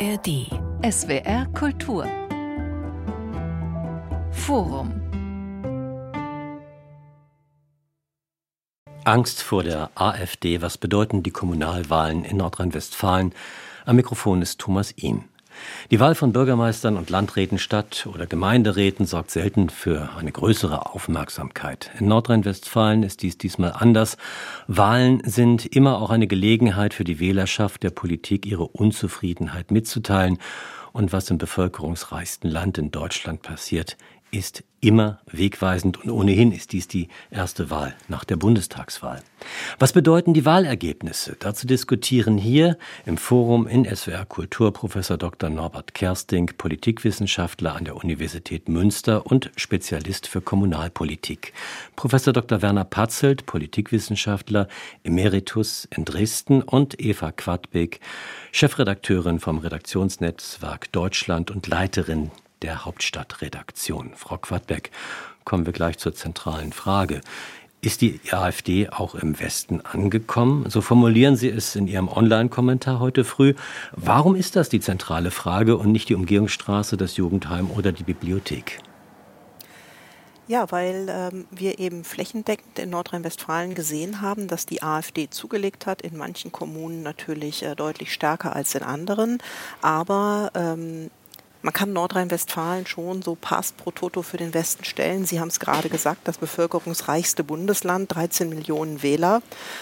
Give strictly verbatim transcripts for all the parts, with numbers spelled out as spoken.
A R D. S W R Kultur. Forum. Angst vor der AfD. Was bedeuten die Kommunalwahlen in Nordrhein-Westfalen? Am Mikrofon ist Thomas Ihm. Die Wahl von Bürgermeistern und Landräten, Stadt- oder Gemeinderäten sorgt selten für eine größere Aufmerksamkeit. In Nordrhein-Westfalen ist dies diesmal anders. Wahlen sind immer auch eine Gelegenheit für die Wählerschaft, der Politik ihre Unzufriedenheit mitzuteilen. Und was im bevölkerungsreichsten Land in Deutschland passiert, ist immer wegweisend, und ohnehin ist dies die erste Wahl nach der Bundestagswahl. Was bedeuten die Wahlergebnisse? Dazu diskutieren hier im Forum in S W R Kultur Professor Doktor Norbert Kersting, Politikwissenschaftler an der Universität Münster und Spezialist für Kommunalpolitik. Professor Doktor Werner Patzelt, Politikwissenschaftler Emeritus in Dresden, und Eva Quadbeck, Chefredakteurin vom Redaktionsnetzwerk Deutschland und Leiterin der Hauptstadtredaktion. Frau Quadbeck, kommen wir gleich zur zentralen Frage. Ist die AfD auch im Westen angekommen? So formulieren Sie es in Ihrem Online-Kommentar heute früh. Warum ist das die zentrale Frage und nicht die Umgehungsstraße, das Jugendheim oder die Bibliothek? Ja, weil ähm, wir eben flächendeckend in Nordrhein-Westfalen gesehen haben, dass die AfD zugelegt hat, in manchen Kommunen natürlich äh, deutlich stärker als in anderen, aber ähm, man kann Nordrhein-Westfalen schon so Pass pro Toto für den Westen stellen. Sie haben es gerade gesagt, das bevölkerungsreichste Bundesland, dreizehn Millionen Wähler.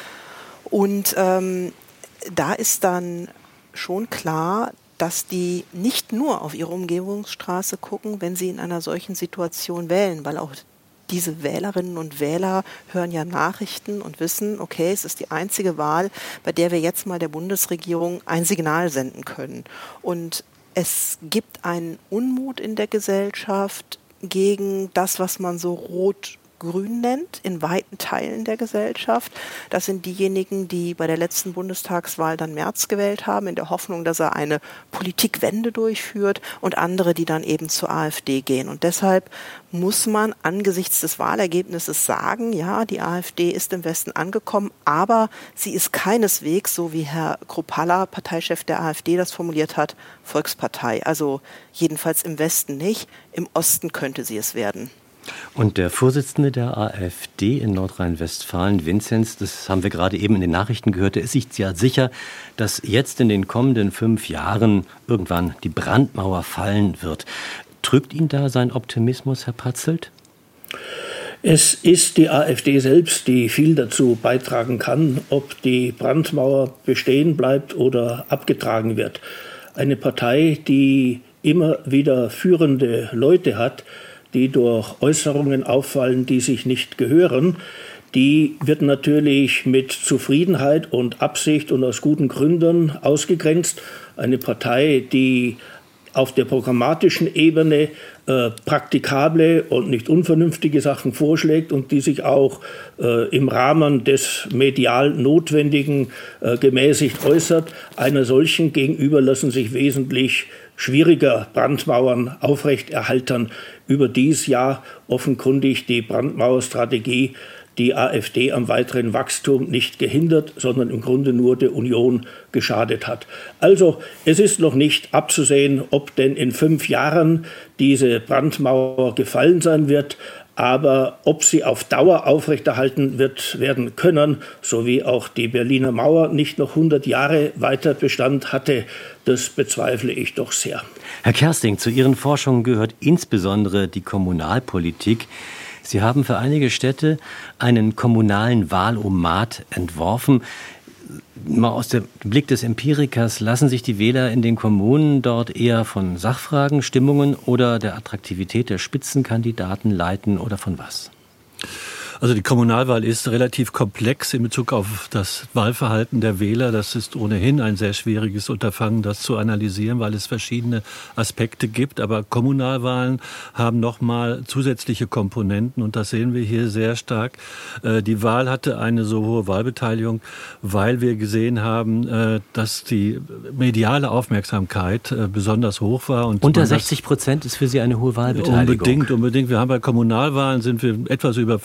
Und ähm, da ist dann schon klar, dass die nicht nur auf ihre Umgebungsstraße gucken, wenn sie in einer solchen Situation wählen, weil auch diese Wählerinnen und Wähler hören ja Nachrichten und wissen, okay, es ist die einzige Wahl, bei der wir jetzt mal der Bundesregierung ein Signal senden können. Und es gibt einen Unmut in der Gesellschaft gegen das, was man so rot-grün nennt, in weiten Teilen der Gesellschaft. Das sind diejenigen, die bei der letzten Bundestagswahl dann Merz gewählt haben, in der Hoffnung, dass er eine Politikwende durchführt, und andere, die dann eben zur AfD gehen. Und deshalb muss man angesichts des Wahlergebnisses sagen, ja, die AfD ist im Westen angekommen, aber sie ist keineswegs, so wie Herr Kruppalla, Parteichef der AfD, das formuliert hat, Volkspartei. Also jedenfalls im Westen nicht, im Osten könnte sie es werden. Und der Vorsitzende der AfD in Nordrhein-Westfalen, Vinzenz, das haben wir gerade eben in den Nachrichten gehört, der ist sich ja sicher, dass jetzt in den kommenden fünf Jahren irgendwann die Brandmauer fallen wird. Trügt ihn da sein Optimismus, Herr Patzelt? Es ist die AfD selbst, die viel dazu beitragen kann, ob die Brandmauer bestehen bleibt oder abgetragen wird. Eine Partei, die immer wieder führende Leute hat, die durch Äußerungen auffallen, die sich nicht gehören, die wird natürlich mit Zufriedenheit und Absicht und aus guten Gründen ausgegrenzt. Eine Partei, die auf der programmatischen Ebene äh, praktikable und nicht unvernünftige Sachen vorschlägt und die sich auch äh, im Rahmen des medial Notwendigen äh, gemäßigt äußert. Einer solchen gegenüber lassen sich wesentlich schwieriger Brandmauern aufrechterhalten. Überdies ja offenkundig die Brandmauerstrategie die AfD am weiteren Wachstum nicht gehindert, sondern im Grunde nur der Union geschadet hat. Also es ist noch nicht abzusehen, ob denn in fünf Jahren diese Brandmauer gefallen sein wird. Aber ob sie auf Dauer aufrechterhalten wird werden können, so wie auch die Berliner Mauer nicht noch hundert Jahre weiter Bestand hatte, das bezweifle ich doch sehr. Herr Kersting, zu Ihren Forschungen gehört insbesondere die Kommunalpolitik. Sie haben für einige Städte einen kommunalen Wahlomat entworfen. Mal aus dem Blick des Empirikers, lassen sich die Wähler in den Kommunen dort eher von Sachfragen, Stimmungen oder der Attraktivität der Spitzenkandidaten leiten oder von was? Also die Kommunalwahl ist relativ komplex in Bezug auf das Wahlverhalten der Wähler. Das ist ohnehin ein sehr schwieriges Unterfangen, das zu analysieren, weil es verschiedene Aspekte gibt. Aber Kommunalwahlen haben nochmal zusätzliche Komponenten und das sehen wir hier sehr stark. Die Wahl hatte eine so hohe Wahlbeteiligung, weil wir gesehen haben, dass die mediale Aufmerksamkeit besonders hoch war. Und unter sechzig Prozent ist für Sie eine hohe Wahlbeteiligung? Unbedingt, unbedingt. Wir haben bei Kommunalwahlen sind wir etwas über fünfzig.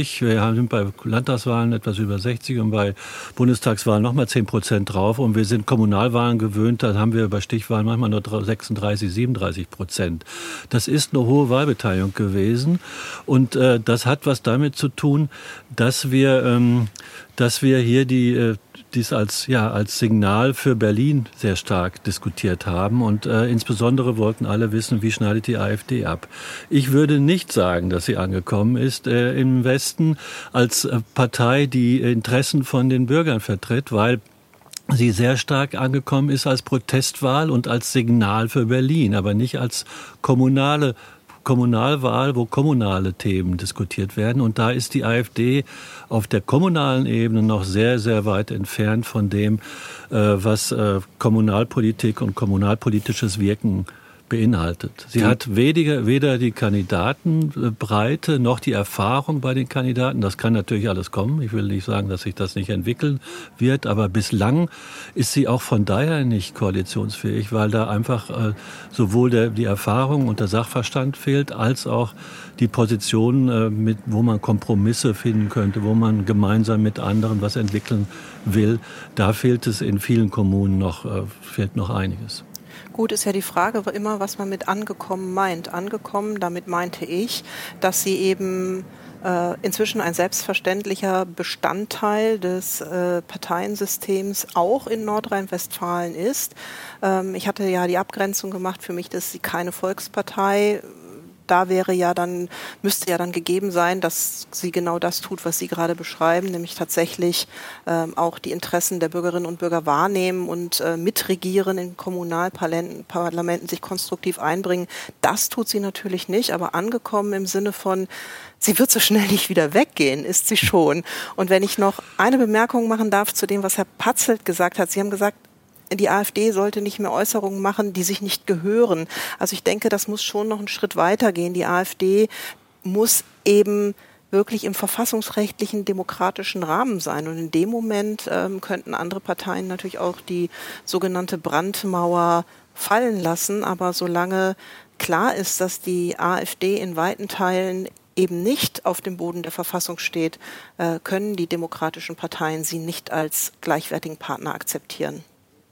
fünfzig, wir sind bei Landtagswahlen etwas über sechzig und bei Bundestagswahlen nochmal zehn Prozent drauf. Und wir sind Kommunalwahlen gewöhnt, da haben wir bei Stichwahlen manchmal nur sechsunddreißig, siebenunddreißig Prozent. Das ist eine hohe Wahlbeteiligung gewesen. Und äh, das hat was damit zu tun, dass wir, ähm, dass wir hier die... Äh, dies als, ja, als Signal für Berlin sehr stark diskutiert haben. Und äh, insbesondere wollten alle wissen, wie schneidet die AfD ab. Ich würde nicht sagen, dass sie angekommen ist äh, im Westen als äh, Partei, die Interessen von den Bürgern vertritt, weil sie sehr stark angekommen ist als Protestwahl und als Signal für Berlin, aber nicht als kommunale Kommunalwahl, wo kommunale Themen diskutiert werden. Und da ist die AfD auf der kommunalen Ebene noch sehr, sehr weit entfernt von dem, äh, was äh, Kommunalpolitik und kommunalpolitisches Wirken beinhaltet. Sie hat weder, weder die Kandidatenbreite noch die Erfahrung bei den Kandidaten. Das kann natürlich alles kommen. Ich will nicht sagen, dass sich das nicht entwickeln wird, aber bislang ist sie auch von daher nicht koalitionsfähig, weil da einfach äh, sowohl der, die Erfahrung und der Sachverstand fehlt, als auch die Position, äh, mit, wo man Kompromisse finden könnte, wo man gemeinsam mit anderen was entwickeln will. Da fehlt es in vielen Kommunen noch, äh, fehlt noch einiges. Gut, ist ja die Frage immer, was man mit angekommen meint. Angekommen, damit meinte ich, dass sie eben äh, inzwischen ein selbstverständlicher Bestandteil des äh, Parteiensystems auch in Nordrhein-Westfalen ist. Ähm, ich hatte ja die Abgrenzung gemacht, für mich ist sie keine Volkspartei. Da wäre ja dann, müsste ja dann gegeben sein, dass sie genau das tut, was Sie gerade beschreiben, nämlich tatsächlich ähm, auch die Interessen der Bürgerinnen und Bürger wahrnehmen und äh, mitregieren in Kommunalparlamenten, Parlamenten, sich konstruktiv einbringen. Das tut sie natürlich nicht, aber angekommen im Sinne von, sie wird so schnell nicht wieder weggehen, ist sie schon. Und wenn ich noch eine Bemerkung machen darf zu dem, was Herr Patzelt gesagt hat. Sie haben gesagt, die AfD sollte nicht mehr Äußerungen machen, die sich nicht gehören. Also ich denke, das muss schon noch einen Schritt weiter gehen. Die AfD muss eben wirklich im verfassungsrechtlichen, demokratischen Rahmen sein. Und in dem Moment ähm, könnten andere Parteien natürlich auch die sogenannte Brandmauer fallen lassen. Aber solange klar ist, dass die AfD in weiten Teilen eben nicht auf dem Boden der Verfassung steht, äh, können die demokratischen Parteien sie nicht als gleichwertigen Partner akzeptieren.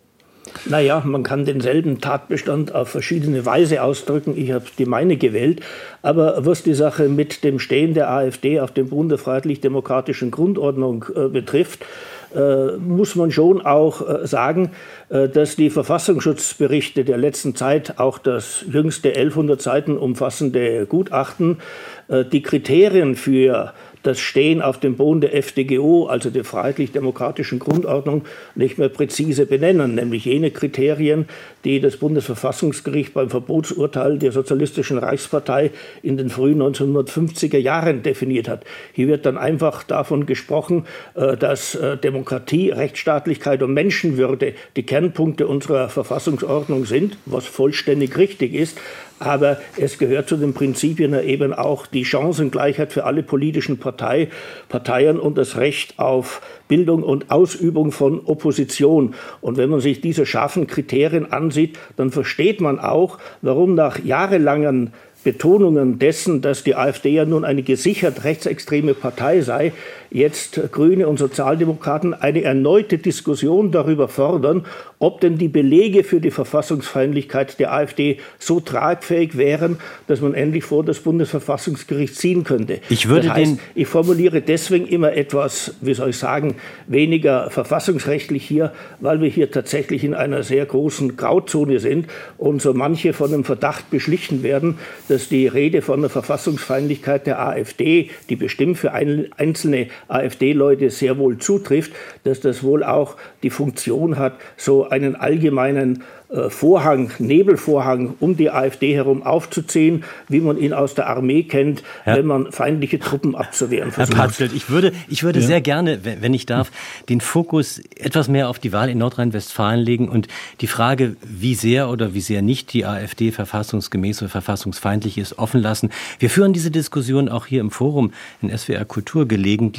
Naja, man kann denselben Tatbestand auf verschiedene Weise ausdrücken. Ich habe die meine gewählt. Aber was die Sache mit dem Stehen der AfD auf dem Boden der freiheitlich-demokratischen Grundordnung äh, betrifft, äh, muss man schon auch äh, sagen, äh, dass die Verfassungsschutzberichte der letzten Zeit, auch das jüngste elfhundert Seiten umfassende Gutachten, äh, die Kriterien für das Stehen auf dem Boden der F D G O, also der freiheitlich-demokratischen Grundordnung, nicht mehr präzise benennen, nämlich jene Kriterien, die das Bundesverfassungsgericht beim Verbotsurteil der Sozialistischen Reichspartei in den frühen neunzehnhundertfünfziger Jahren definiert hat. Hier wird dann einfach davon gesprochen, dass Demokratie, Rechtsstaatlichkeit und Menschenwürde die Kernpunkte unserer Verfassungsordnung sind, was vollständig richtig ist. Aber es gehört zu den Prinzipien eben auch die Chancengleichheit für alle politischen Partei, Parteien und das Recht auf Bildung und Ausübung von Opposition. Und wenn man sich diese scharfen Kriterien ansieht, dann versteht man auch, warum nach jahrelangen Betonungen dessen, dass die AfD ja nun eine gesichert rechtsextreme Partei sei, jetzt Grüne und Sozialdemokraten eine erneute Diskussion darüber fordern, ob denn die Belege für die Verfassungsfeindlichkeit der AfD so tragfähig wären, dass man endlich vor das Bundesverfassungsgericht ziehen könnte. Ich würde das heißt, den ich formuliere deswegen immer etwas, wie soll ich sagen, weniger verfassungsrechtlich hier, weil wir hier tatsächlich in einer sehr großen Grauzone sind und so manche von dem Verdacht beschlichen werden, dass die Rede von der Verfassungsfeindlichkeit der AfD, die bestimmt für ein, einzelne AfD-Leute sehr wohl zutrifft, dass das wohl auch die Funktion hat, so einen allgemeinen äh, Vorhang, Nebelvorhang um die AfD herum aufzuziehen, wie man ihn aus der Armee kennt, Herr, wenn man feindliche Truppen abzuwehren versucht. Herr Patzelt, ich würde, ich würde ja. sehr gerne, wenn ich darf, den Fokus etwas mehr auf die Wahl in Nordrhein-Westfalen legen und die Frage, wie sehr oder wie sehr nicht die AfD verfassungsgemäß oder verfassungsfeindlich ist, offen lassen. Wir führen diese Diskussion auch hier im Forum in S W R Kultur gelegentlich.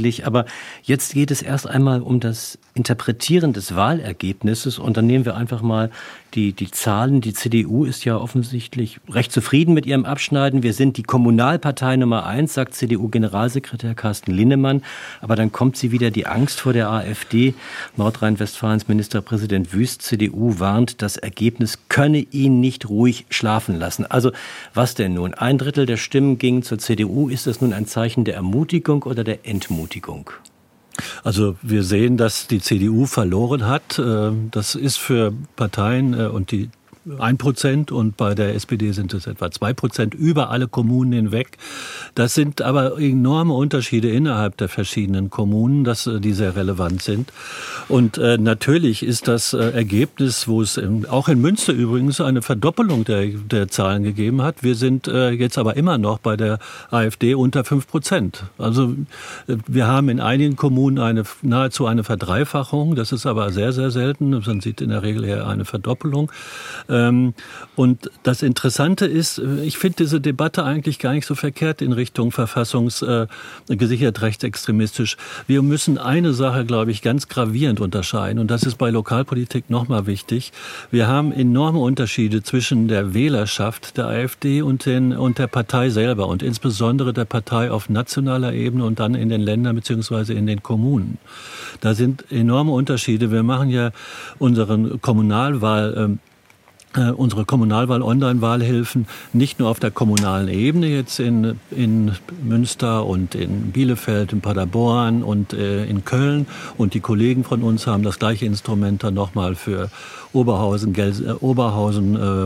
natürlich. Aber jetzt geht es erst einmal um das Interpretieren des Wahlergebnisses. Und dann nehmen wir einfach mal die, die Zahlen. Die C D U ist ja offensichtlich recht zufrieden mit ihrem Abschneiden. Wir sind die Kommunalpartei Nummer eins, sagt C D U-Generalsekretär Carsten Linnemann. Aber dann kommt sie wieder, die Angst vor der AfD. Nordrhein-Westfalens Ministerpräsident Wüst, C D U, warnt, das Ergebnis könne ihn nicht ruhig schlafen lassen. Also was denn nun? Ein Drittel der Stimmen gingen zur C D U. Ist das nun ein Zeichen der Ermutigung oder der Entmutigung? Also wir sehen, dass die C D U verloren hat. Das ist für Parteien und die ein Prozent und bei der S P D sind es etwa zwei Prozent über alle Kommunen hinweg. Das sind aber enorme Unterschiede innerhalb der verschiedenen Kommunen, dass die sehr relevant sind. Und äh, natürlich ist das äh, Ergebnis, wo es in, auch in Münster übrigens eine Verdoppelung der, der Zahlen gegeben hat. Wir sind äh, jetzt aber immer noch bei der AfD unter fünf Prozent. Also äh, wir haben in einigen Kommunen eine nahezu eine Verdreifachung. Das ist aber sehr, sehr selten. Man sieht in der Regel eher eine Verdoppelung. Und das Interessante ist, ich finde diese Debatte eigentlich gar nicht so verkehrt in Richtung verfassungsgesichert äh, rechtsextremistisch. Wir müssen eine Sache, glaube ich, ganz gravierend unterscheiden. Und das ist bei Lokalpolitik nochmal wichtig. Wir haben enorme Unterschiede zwischen der Wählerschaft der AfD und, den, und der Partei selber. Und insbesondere der Partei auf nationaler Ebene und dann in den Ländern bzw. in den Kommunen. Da sind enorme Unterschiede. Wir machen ja unseren Kommunalwahl ähm, Äh, unsere Kommunalwahl-Online-Wahlhilfen nicht nur auf der kommunalen Ebene, jetzt in, in Münster und in Bielefeld, in Paderborn und äh, in Köln. Und die Kollegen von uns haben das gleiche Instrument dann nochmal für Oberhausen, Gels- äh, Oberhausen, äh,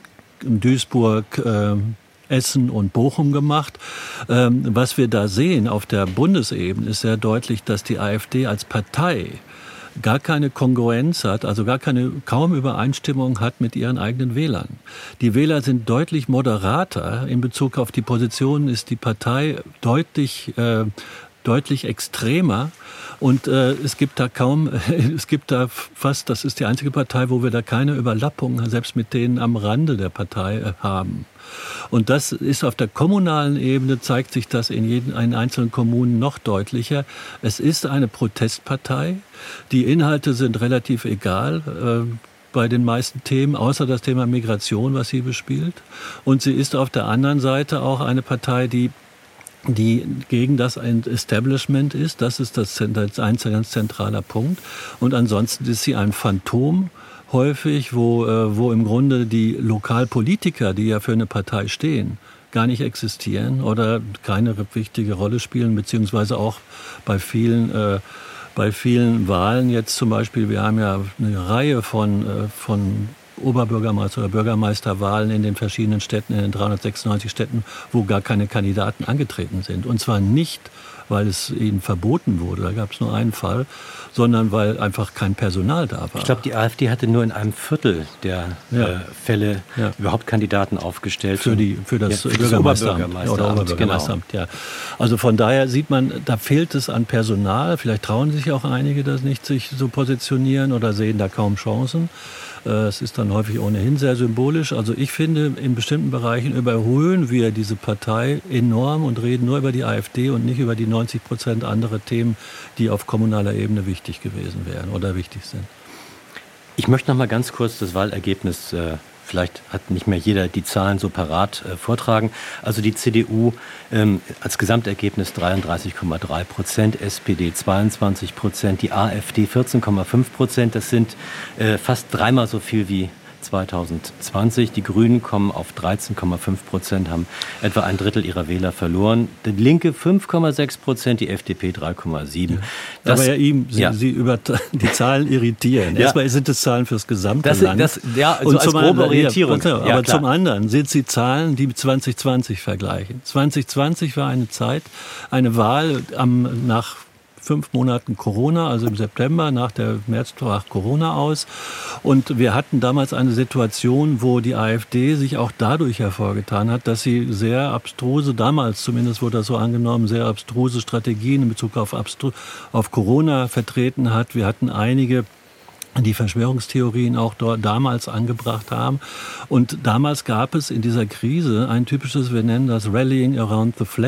Duisburg, äh, Essen und Bochum gemacht. Ähm, was wir da sehen auf der Bundesebene ist sehr deutlich, dass die AfD als Partei gar keine Kongruenz hat, also gar keine, kaum Übereinstimmung hat mit ihren eigenen Wählern. Die Wähler sind deutlich moderater. In Bezug auf die Positionen ist die Partei deutlich, äh, deutlich extremer. Und äh, es gibt da kaum, es gibt da fast, das ist die einzige Partei, wo wir da keine Überlappung, selbst mit denen am Rande der Partei äh, haben. Und das ist auf der kommunalen Ebene, zeigt sich das in jeden, in einzelnen Kommunen noch deutlicher. Es ist eine Protestpartei. Die Inhalte sind relativ egal äh, bei den meisten Themen, außer das Thema Migration, was sie bespielt. Und sie ist auf der anderen Seite auch eine Partei, die die gegen das Establishment ist. Das ist das, das ein ganz zentraler Punkt. Und ansonsten ist sie ein Phantom, häufig, wo, äh, wo im Grunde die Lokalpolitiker, die ja für eine Partei stehen, gar nicht existieren oder keine wichtige Rolle spielen, beziehungsweise auch bei vielen, äh, bei vielen Wahlen jetzt zum Beispiel, wir haben ja eine Reihe von, äh, von Oberbürgermeister- oder Bürgermeisterwahlen in den verschiedenen Städten, in den dreihundertsechsundneunzig Städten, wo gar keine Kandidaten angetreten sind. Und zwar nicht, weil es ihnen verboten wurde, da gab es nur einen Fall, sondern weil einfach kein Personal da war. Ich glaube, die AfD hatte nur in einem Viertel der ja. äh, Fälle ja. überhaupt Kandidaten aufgestellt. Für, die, für das ja, Bürgermeisteramt oder Oberbürgermeisteramt. Genau. Ja. Also von daher sieht man, da fehlt es an Personal. Vielleicht trauen sich auch einige das nicht, sich so positionieren oder sehen da kaum Chancen. Es ist dann häufig ohnehin sehr symbolisch. Also ich finde, in bestimmten Bereichen überholen wir diese Partei enorm und reden nur über die AfD und nicht über die neunzig Prozent andere Themen, die auf kommunaler Ebene wichtig gewesen wären oder wichtig sind. Ich möchte noch mal ganz kurz das Wahlergebnis, äh, vielleicht hat nicht mehr jeder die Zahlen so parat, äh, vortragen. Also die C D U ähm, als Gesamtergebnis dreiunddreißig Komma drei Prozent, S P D zweiundzwanzig Prozent, die AfD vierzehn Komma fünf Prozent. Das sind äh, fast dreimal so viel wie zweitausendzwanzig. Die Grünen kommen auf dreizehn Komma fünf Prozent, haben etwa ein Drittel ihrer Wähler verloren. Die Linke fünf Komma sechs Prozent, die F D P drei Komma sieben. Ja. Aber ja, ihm, Sie, ja. Sie über die Zahlen irritieren. Ja. Erstmal sind es Zahlen fürs gesamte das, Land. Das, ja, also und als zum grobe anderen, Orientierung. Ja, aber ja, zum anderen sind sie Zahlen, die mit zwanzig zwanzig vergleichen. zwanzig zwanzig war eine Zeit, eine Wahl am, nach fünf Monaten Corona, also im September, nach der März brach Corona aus. Und wir hatten damals eine Situation, wo die AfD sich auch dadurch hervorgetan hat, dass sie sehr abstruse, damals zumindest wurde das so angenommen, sehr abstruse Strategien in Bezug auf, Abstru- auf Corona vertreten hat. Wir hatten einige, die Verschwörungstheorien auch dort damals angebracht haben. Und damals gab es in dieser Krise ein typisches, wir nennen das Rallying around the flag.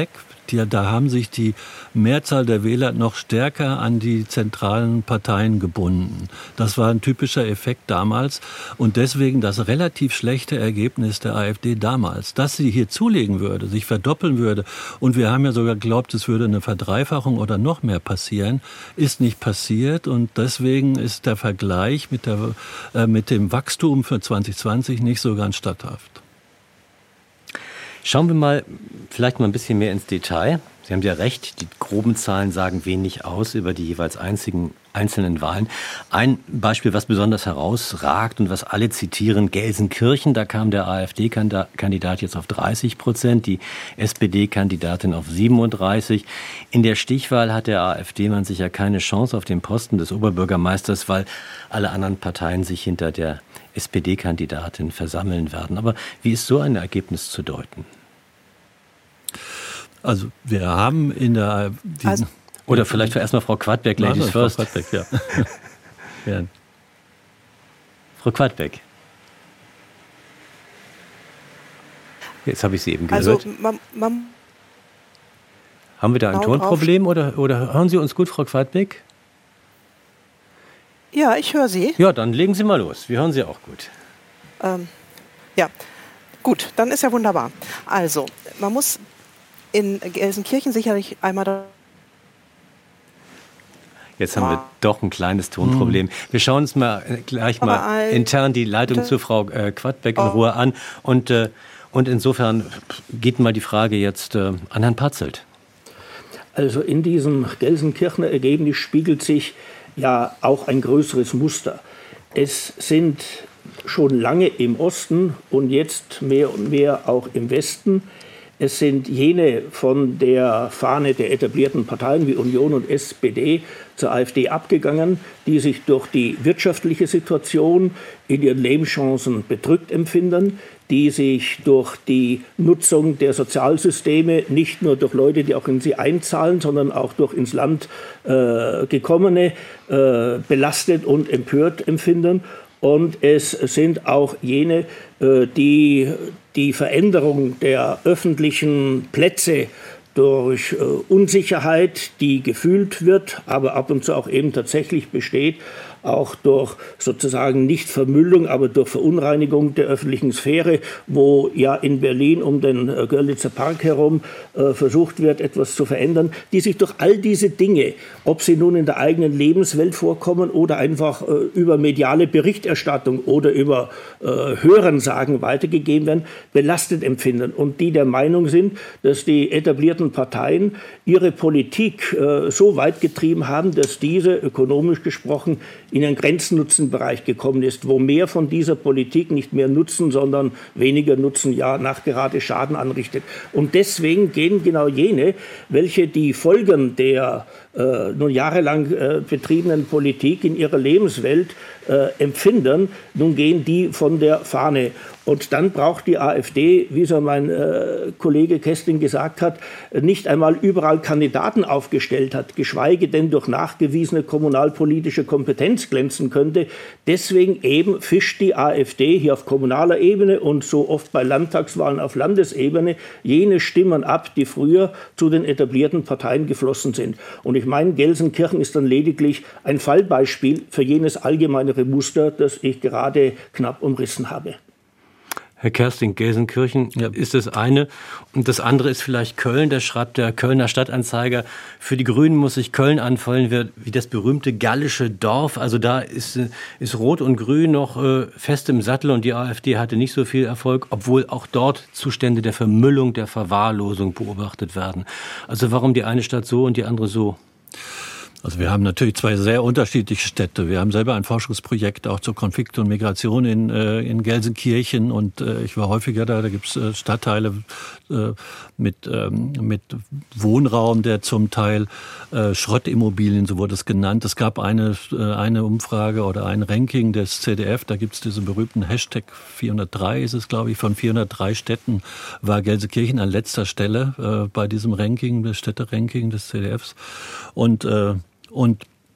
die, da haben sich die Mehrzahl der Wähler noch stärker an die zentralen Parteien gebunden. Das war ein typischer Effekt damals und deswegen das relativ schlechte Ergebnis der AfD damals. Dass sie hier zulegen würde, sich verdoppeln würde und wir haben ja sogar geglaubt, es würde eine Verdreifachung oder noch mehr passieren, ist nicht passiert und deswegen ist der Vergleich mit, der, äh, mit dem Wachstum für zwanzig zwanzig nicht so ganz statthaft. Schauen wir mal vielleicht mal ein bisschen mehr ins Detail. Sie haben ja recht, die groben Zahlen sagen wenig aus über die jeweils einzigen, einzelnen Wahlen. Ein Beispiel, was besonders herausragt und was alle zitieren, Gelsenkirchen, da kam der AfD-Kandidat jetzt auf dreißig Prozent, die S P D-Kandidatin auf siebenunddreißig. In der Stichwahl hat der AfD-Mann sicher keine Chance auf den Posten des Oberbürgermeisters, weil alle anderen Parteien sich hinter der S P D-Kandidatin versammeln werden. Aber wie ist so ein Ergebnis zu deuten? Also wir haben in der... Also, oder vielleicht für erstmal Frau Quadbeck, Ladies Nein, first. Frau Quadbeck, ja. ja. Frau Quadbeck. Jetzt habe ich Sie eben gehört. Also, man, man haben wir da ein Tonproblem oder, oder hören Sie uns gut, Frau Quadbeck? Ja, ich höre Sie. Ja, dann legen Sie mal los. Wir hören Sie auch gut. Ähm, ja, gut, dann ist ja wunderbar. Also, man muss in Gelsenkirchen sicherlich einmal da. Jetzt haben wir doch ein kleines Tonproblem. Wir schauen uns mal gleich mal all, intern die Leitung zu Frau äh, Quadbeck in Ruhe an. Und, äh, und insofern geht mal die Frage jetzt äh, an Herrn Patzelt. Also in diesem Gelsenkirchener Ergebnis spiegelt sich ja auch ein größeres Muster. Es sind schon lange im Osten und jetzt mehr und mehr auch im Westen. Es sind jene von der Fahne der etablierten Parteien wie Union und S P D zur AfD abgegangen, die sich durch die wirtschaftliche Situation in ihren Lebenschancen bedrückt empfinden, die sich durch die Nutzung der Sozialsysteme, nicht nur durch Leute, die auch in sie einzahlen, sondern auch durch ins Land äh, gekommene, äh, belastet und empört empfinden. Und es sind auch jene, die die Veränderung der öffentlichen Plätze durch Unsicherheit, die gefühlt wird, aber ab und zu auch eben tatsächlich besteht, auch durch sozusagen nicht Vermüllung, aber durch Verunreinigung der öffentlichen Sphäre, wo ja in Berlin um den Görlitzer Park herum äh, versucht wird, etwas zu verändern, die sich durch all diese Dinge, ob sie nun in der eigenen Lebenswelt vorkommen oder einfach äh, über mediale Berichterstattung oder über äh, Hörensagen weitergegeben werden, belastet empfinden und die der Meinung sind, dass die etablierten Parteien ihre Politik äh, so weit getrieben haben, dass diese ökonomisch gesprochen in einen Grenznutzenbereich gekommen ist, wo mehr von dieser Politik nicht mehr Nutzen, sondern weniger Nutzen, ja, nachgerade Schaden anrichtet. Und deswegen gehen genau jene, welche die Folgen der äh, nun jahrelang äh, betriebenen Politik in ihrer Lebenswelt äh, empfinden, nun gehen die von der Fahne. Und dann braucht die AfD, wie so mein äh, Kollege Kesting gesagt hat, nicht einmal überall Kandidaten aufgestellt hat, geschweige denn durch nachgewiesene kommunalpolitische Kompetenz glänzen könnte. Deswegen eben fischt die AfD hier auf kommunaler Ebene und so oft bei Landtagswahlen auf Landesebene jene Stimmen ab, die früher zu den etablierten Parteien geflossen sind. Und ich meine, Gelsenkirchen ist dann lediglich ein Fallbeispiel für jenes allgemeinere Muster, das ich gerade knapp umrissen habe. Herr Kersting, Gelsenkirchen ja. ist das eine. Und das andere ist vielleicht Köln. Da schreibt der Kölner Stadtanzeiger, für die Grünen muss sich Köln anfallen wie das berühmte gallische Dorf. Also da ist, ist Rot und Grün noch äh, fest im Sattel und die AfD hatte nicht so viel Erfolg, obwohl auch dort Zustände der Vermüllung, der Verwahrlosung beobachtet werden. Also warum die eine Stadt so und die andere so? Also wir haben natürlich zwei sehr unterschiedliche Städte. Wir haben selber ein Forschungsprojekt auch zur Konflikt- und Migration in, äh, in Gelsenkirchen und äh, ich war häufiger da. Da gibt's äh, Stadtteile äh, mit, ähm, mit Wohnraum, der zum Teil äh, Schrottimmobilien, so wurde es genannt. Es gab eine, äh, eine Umfrage oder ein Ranking des C D F. Da gibt's diesen berühmten Hashtag vierhundertdrei ist es, glaube ich. Von vierhundertdrei Städten war Gelsenkirchen an letzter Stelle äh, bei diesem Ranking, das Städteranking des C D Fs. Und äh, Und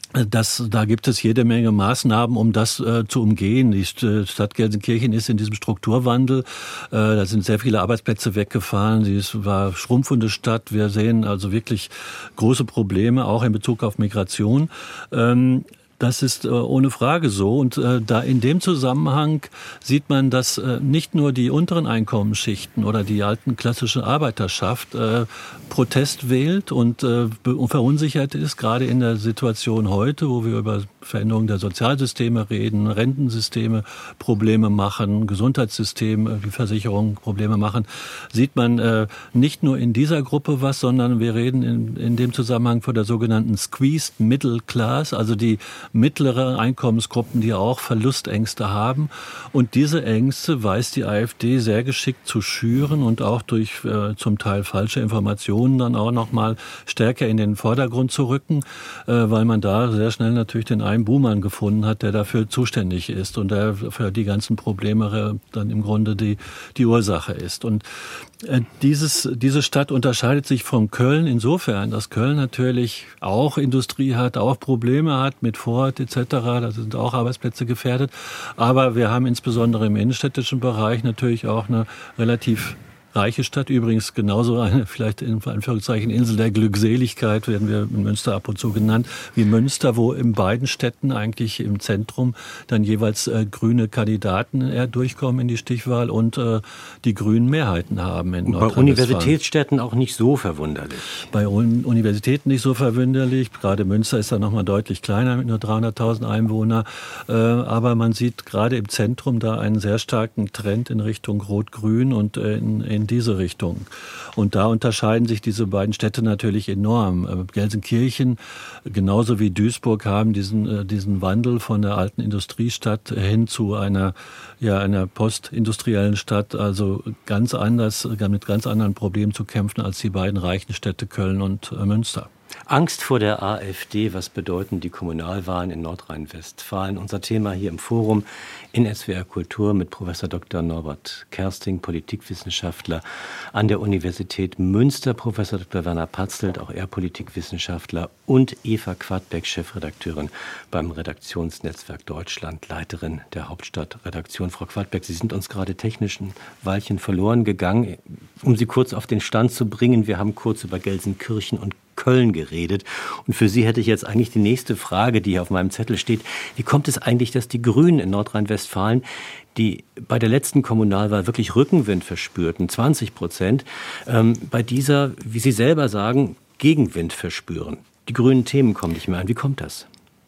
Das, da gibt es jede Menge Maßnahmen, um das äh, zu umgehen. Die Stadt Gelsenkirchen ist in diesem Strukturwandel. Äh, da sind sehr viele Arbeitsplätze weggefallen. Sie ist, war schrumpfende Stadt. Wir sehen also wirklich große Probleme, auch in Bezug auf Migration. Ähm, Das ist äh, ohne Frage so. Und äh, da in dem Zusammenhang sieht man, dass äh, nicht nur die unteren Einkommensschichten oder die alten klassische Arbeiterschaft äh, Protest wählt und äh, verunsichert ist, gerade in der Situation heute, wo wir über Veränderungen der Sozialsysteme reden, Rentensysteme Probleme machen, Gesundheitssystem, die Versicherung Probleme machen, sieht man äh, nicht nur in dieser Gruppe was, sondern wir reden in, in dem Zusammenhang von der sogenannten Squeezed Middle Class, also die mittlere Einkommensgruppen, die auch Verlustängste haben. Und diese Ängste weiß die AfD sehr geschickt zu schüren und auch durch äh, zum Teil falsche Informationen dann auch noch mal stärker in den Vordergrund zu rücken, äh, weil man da sehr schnell natürlich den einen Buhmann gefunden hat, der dafür zuständig ist und der für die ganzen Probleme dann im Grunde die, die Ursache ist. Und äh, dieses, diese Stadt unterscheidet sich von Köln insofern, dass Köln natürlich auch Industrie hat, auch Probleme hat mit Vorort et cetera. Da sind auch Arbeitsplätze gefährdet. Aber wir haben insbesondere im innenstädtischen Bereich natürlich auch eine relativ reiche Stadt, übrigens genauso eine, vielleicht in Anführungszeichen, Insel der Glückseligkeit, werden wir in Münster ab und zu genannt, wie Münster, wo in beiden Städten eigentlich im Zentrum dann jeweils äh, grüne Kandidaten eher durchkommen in die Stichwahl und äh, die Grünen Mehrheiten haben in Nordrhein-Westfalen. Bei Universitätsstädten auch nicht so verwunderlich. Bei Un- Universitäten nicht so verwunderlich. Gerade Münster ist da noch mal deutlich kleiner mit nur dreihunderttausend Einwohnern. Äh, aber man sieht gerade im Zentrum da einen sehr starken Trend in Richtung Rot-Grün und äh, in, in in diese Richtung. Und da unterscheiden sich diese beiden Städte natürlich enorm. Gelsenkirchen, genauso wie Duisburg, haben diesen, diesen Wandel von der alten Industriestadt hin zu einer, ja, einer postindustriellen Stadt, also ganz anders, mit ganz anderen Problemen zu kämpfen als die beiden reichen Städte Köln und Münster. Angst vor der AfD, was bedeuten die Kommunalwahlen in Nordrhein-Westfalen? Unser Thema hier im Forum in S W R Kultur mit Professor Doktor Norbert Kersting, Politikwissenschaftler an der Universität Münster, Professor Doktor Werner Patzelt, auch er Politikwissenschaftler, und Eva Quadbeck, Chefredakteurin beim Redaktionsnetzwerk Deutschland, Leiterin der Hauptstadtredaktion. Frau Quadbeck, Sie sind uns gerade technisch ein Weilchen verloren gegangen. Um Sie kurz auf den Stand zu bringen, wir haben kurz über Gelsenkirchen und Köln geredet. Und für Sie hätte ich jetzt eigentlich die nächste Frage, die hier auf meinem Zettel steht. Wie kommt es eigentlich, dass die Grünen in Nordrhein-Westfalen, die bei der letzten Kommunalwahl wirklich Rückenwind verspürten, zwanzig Prozent, ähm, bei dieser, wie Sie selber sagen, Gegenwind verspüren? Die grünen Themen kommen nicht mehr an. Wie kommt das?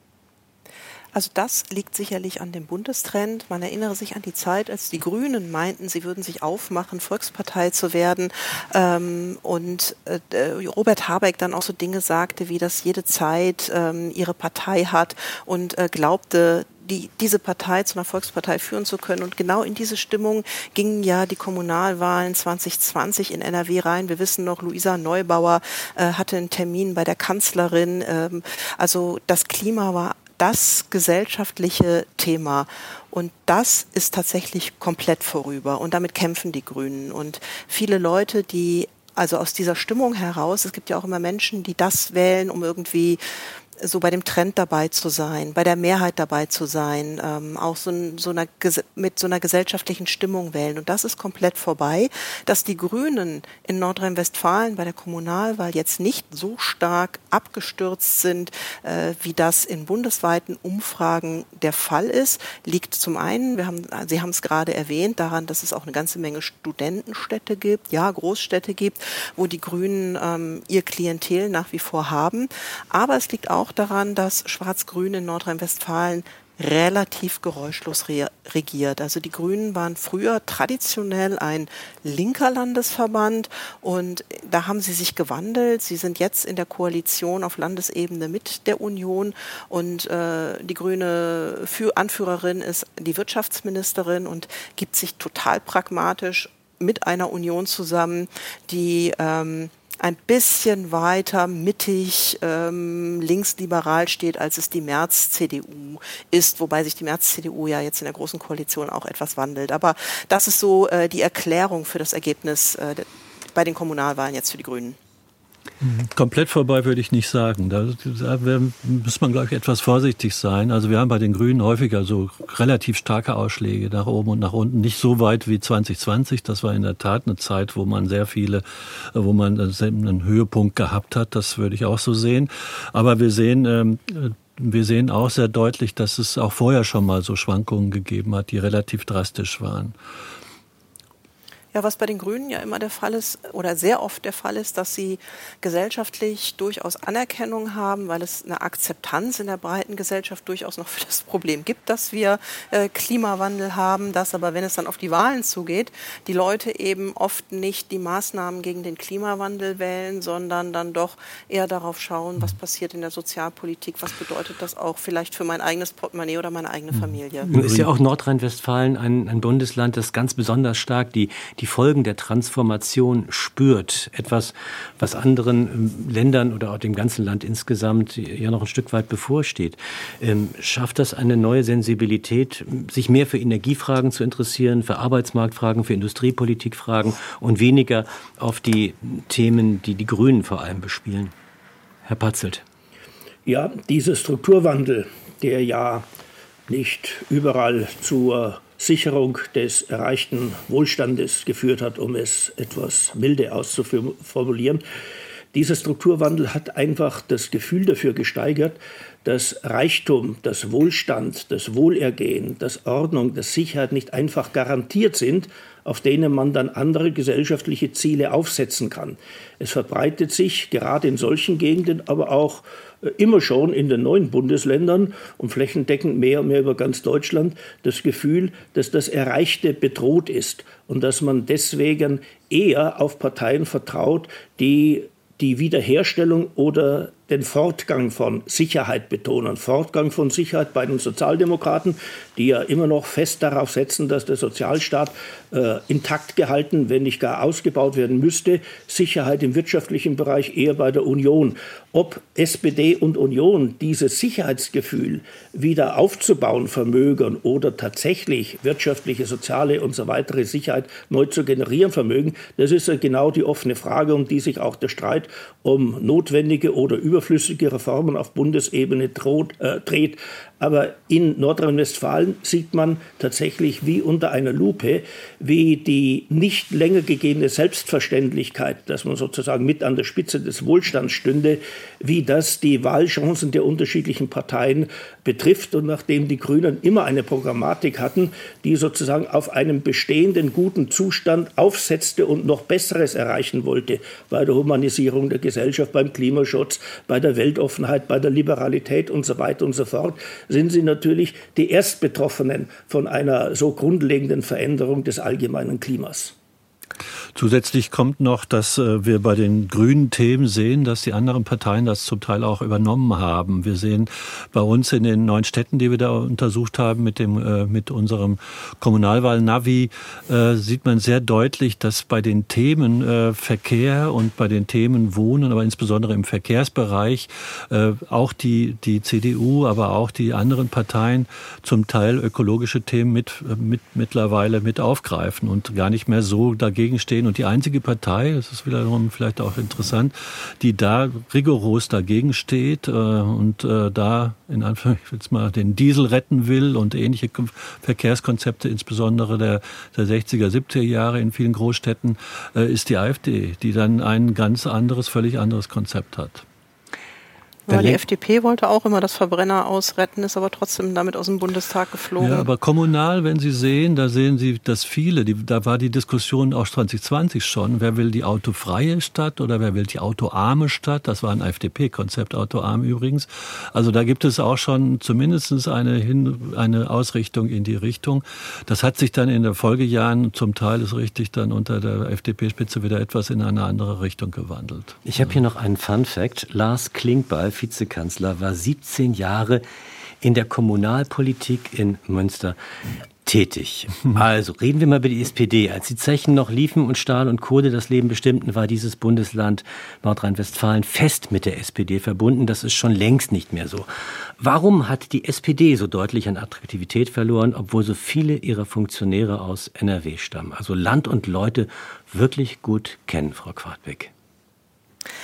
Also das liegt sicherlich an dem Bundestrend. Man erinnere sich an die Zeit, als die Grünen meinten, sie würden sich aufmachen, Volkspartei zu werden. Ähm, und äh, Robert Habeck dann auch so Dinge sagte, wie dass jede Zeit ähm, ihre Partei hat und äh, glaubte, Die, diese Partei zu einer Volkspartei führen zu können. Und genau in diese Stimmung gingen ja die Kommunalwahlen zwanzig zwanzig in N R W rein. Wir wissen noch, Luisa Neubauer äh, hatte einen Termin bei der Kanzlerin. Ähm, also das Klima war das gesellschaftliche Thema. Und das ist tatsächlich komplett vorüber. Und damit kämpfen die Grünen. Und viele Leute, die also aus dieser Stimmung heraus, es gibt ja auch immer Menschen, die das wählen, um irgendwie so bei dem Trend dabei zu sein, bei der Mehrheit dabei zu sein, ähm, auch so, so einer, mit so einer gesellschaftlichen Stimmung wählen. Und das ist komplett vorbei, dass die Grünen in Nordrhein-Westfalen bei der Kommunalwahl jetzt nicht so stark abgestürzt sind, äh, wie das in bundesweiten Umfragen der Fall ist, liegt zum einen, wir haben, Sie haben es gerade erwähnt, daran, dass es auch eine ganze Menge Studentenstädte gibt, ja, Großstädte gibt, wo die Grünen ähm, ihr Klientel nach wie vor haben. Aber es liegt auch daran, dass Schwarz-Grün in Nordrhein-Westfalen relativ geräuschlos re- regiert. Also die Grünen waren früher traditionell ein linker Landesverband und da haben sie sich gewandelt. Sie sind jetzt in der Koalition auf Landesebene mit der Union und äh, die grüne Für- Anführerin ist die Wirtschaftsministerin und gibt sich total pragmatisch mit einer Union zusammen, die ähm, ein bisschen weiter mittig ähm, linksliberal steht, als es die Merz-C D U ist, wobei sich die Merz-C D U ja jetzt in der Großen Koalition auch etwas wandelt. Aber das ist so äh, die Erklärung für das Ergebnis äh, bei den Kommunalwahlen jetzt für die Grünen. Komplett vorbei würde ich nicht sagen. Da, da muss man, glaube ich, etwas vorsichtig sein. Also wir haben bei den Grünen häufiger so relativ starke Ausschläge nach oben und nach unten. Nicht so weit wie zwanzig zwanzig. Das war in der Tat eine Zeit, wo man sehr viele, wo man einen Höhepunkt gehabt hat. Das würde ich auch so sehen. Aber wir sehen, wir sehen auch sehr deutlich, dass es auch vorher schon mal so Schwankungen gegeben hat, die relativ drastisch waren. Ja, was bei den Grünen ja immer der Fall ist oder sehr oft der Fall ist, dass sie gesellschaftlich durchaus Anerkennung haben, weil es eine Akzeptanz in der breiten Gesellschaft durchaus noch für das Problem gibt, dass wir äh, Klimawandel haben, dass aber, wenn es dann auf die Wahlen zugeht, die Leute eben oft nicht die Maßnahmen gegen den Klimawandel wählen, sondern dann doch eher darauf schauen, was passiert in der Sozialpolitik, was bedeutet das auch vielleicht für mein eigenes Portemonnaie oder meine eigene Familie. Nun ist ja auch Nordrhein-Westfalen ein, ein Bundesland, das ganz besonders stark die die Folgen der Transformation spürt. Etwas, was anderen Ländern oder auch dem ganzen Land insgesamt ja noch ein Stück weit bevorsteht. Ähm, schafft das eine neue Sensibilität, sich mehr für Energiefragen zu interessieren, für Arbeitsmarktfragen, für Industriepolitikfragen und weniger auf die Themen, die die Grünen vor allem bespielen? Herr Patzelt. Ja, dieser Strukturwandel, der ja nicht überall zur Sicherung des erreichten Wohlstandes geführt hat, um es etwas milde auszuformulieren. Dieser Strukturwandel hat einfach das Gefühl dafür gesteigert, dass Reichtum, das Wohlstand, das Wohlergehen, das Ordnung, das Sicherheit nicht einfach garantiert sind, auf denen man dann andere gesellschaftliche Ziele aufsetzen kann. Es verbreitet sich gerade in solchen Gegenden, aber auch immer schon in den neuen Bundesländern und flächendeckend mehr und mehr über ganz Deutschland das Gefühl, dass das Erreichte bedroht ist und dass man deswegen eher auf Parteien vertraut, die die Wiederherstellung oder den Fortgang von Sicherheit betonen. Fortgang von Sicherheit bei den Sozialdemokraten, die ja immer noch fest darauf setzen, dass der Sozialstaat äh, intakt gehalten, wenn nicht gar ausgebaut werden müsste. Sicherheit im wirtschaftlichen Bereich eher bei der Union. Ob S P D und Union dieses Sicherheitsgefühl wieder aufzubauen vermögen oder tatsächlich wirtschaftliche, soziale und so weitere Sicherheit neu zu generieren vermögen, das ist ja genau die offene Frage, um die sich auch der Streit um notwendige oder überflüssige Reformen auf Bundesebene droht, äh, dreht. Aber in Nordrhein-Westfalen sieht man tatsächlich wie unter einer Lupe, wie die nicht länger gegebene Selbstverständlichkeit, dass man sozusagen mit an der Spitze des Wohlstands stünde, wie das die Wahlchancen der unterschiedlichen Parteien betrifft. Und nachdem die Grünen immer eine Programmatik hatten, die sozusagen auf einem bestehenden guten Zustand aufsetzte und noch Besseres erreichen wollte, bei der Humanisierung der Gesellschaft, beim Klimaschutz, bei der Weltoffenheit, bei der Liberalität und so weiter und so fort, sind sie natürlich die Erstbetroffenen von einer so grundlegenden Veränderung des allgemeinen Klimas. Zusätzlich kommt noch, dass äh, wir bei den grünen Themen sehen, dass die anderen Parteien das zum Teil auch übernommen haben. Wir sehen bei uns in den neun Städten, die wir da untersucht haben, mit dem äh, mit unserem Kommunalwahl-Navi, äh, sieht man sehr deutlich, dass bei den Themen äh, Verkehr und bei den Themen Wohnen, aber insbesondere im Verkehrsbereich, äh, auch die die C D U, aber auch die anderen Parteien zum Teil ökologische Themen mit, mit mittlerweile mit aufgreifen und gar nicht mehr so dagegen stehen. Und die einzige Partei, das ist wiederum vielleicht auch interessant, die da rigoros dagegen steht äh, und äh, da in Anführungszeichen jetzt mal den Diesel retten will und ähnliche Verkehrskonzepte, insbesondere der, der sechziger, siebziger Jahre in vielen Großstädten, äh, ist die AfD, die dann ein ganz anderes, völlig anderes Konzept hat. Ja, die F D P wollte auch immer das Verbrenner ausretten, ist aber trotzdem damit aus dem Bundestag geflogen. Ja, aber kommunal, wenn Sie sehen, da sehen Sie, dass viele, die, da war die Diskussion auch zwanzig zwanzig schon, wer will die autofreie Stadt oder wer will die autoarme Stadt? Das war ein F D P-Konzept, autoarm übrigens. Also da gibt es auch schon zumindest eine, Hin, eine Ausrichtung in die Richtung. Das hat sich dann in den Folgejahren zum Teil, ist richtig, dann unter der F D P-Spitze wieder etwas in eine andere Richtung gewandelt. Ich habe hier noch einen Fun-Fact. Lars Klingbeil, Vizekanzler, war siebzehn Jahre in der Kommunalpolitik in Münster tätig. Also reden wir mal über die S P D. Als die Zechen noch liefen und Stahl und Kohle das Leben bestimmten, war dieses Bundesland Nordrhein-Westfalen fest mit der S P D verbunden. Das ist schon längst nicht mehr so. Warum hat die S P D so deutlich an Attraktivität verloren, obwohl so viele ihrer Funktionäre aus N R W stammen? Also Land und Leute wirklich gut kennen, Frau Quadbeck.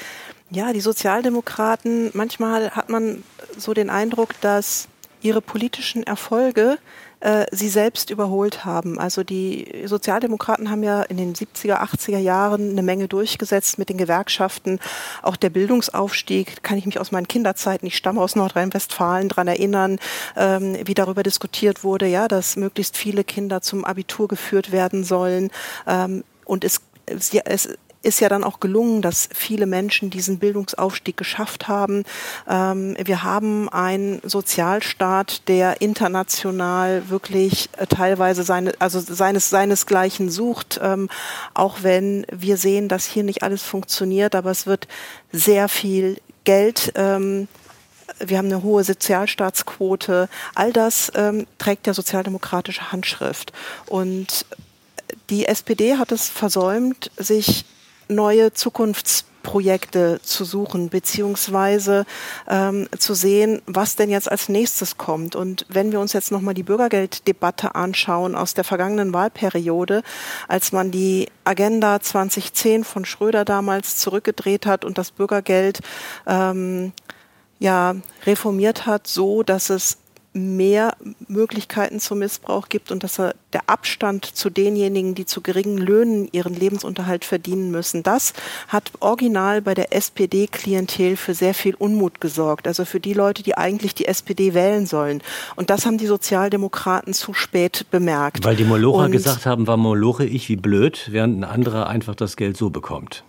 Ja, die Sozialdemokraten, manchmal hat man so den Eindruck, dass ihre politischen Erfolge äh, sie selbst überholt haben. Also die Sozialdemokraten haben ja in den siebziger, achtziger Jahren eine Menge durchgesetzt mit den Gewerkschaften. Auch der Bildungsaufstieg, kann ich mich aus meinen Kinderzeiten, ich stamme aus Nordrhein-Westfalen, daran erinnern, ähm, wie darüber diskutiert wurde, ja, dass möglichst viele Kinder zum Abitur geführt werden sollen. Ähm, und es, es, es ist ja dann auch gelungen, dass viele Menschen diesen Bildungsaufstieg geschafft haben. Ähm, wir haben einen Sozialstaat, der international wirklich äh, teilweise seine, also seines, seinesgleichen sucht, ähm, auch wenn wir sehen, dass hier nicht alles funktioniert, aber es wird sehr viel Geld, ähm, wir haben eine hohe Sozialstaatsquote, all das ähm, trägt ja sozialdemokratische Handschrift. Und die S P D hat es versäumt, sich neue Zukunftsprojekte zu suchen, beziehungsweise ähm, zu sehen, was denn jetzt als nächstes kommt. Und wenn wir uns jetzt nochmal die Bürgergelddebatte anschauen aus der vergangenen Wahlperiode, als man die Agenda zwanzig zehn von Schröder damals zurückgedreht hat und das Bürgergeld ähm, ja, reformiert hat, so dass es mehr Möglichkeiten zum Missbrauch gibt und dass er der Abstand zu denjenigen, die zu geringen Löhnen ihren Lebensunterhalt verdienen müssen, das hat original bei der S P D-Klientel für sehr viel Unmut gesorgt. Also für die Leute, die eigentlich die S P D wählen sollen. Und das haben die Sozialdemokraten zu spät bemerkt. Weil die Molocher und gesagt haben, war Moloche ich wie blöd, während ein anderer einfach das Geld so bekommt.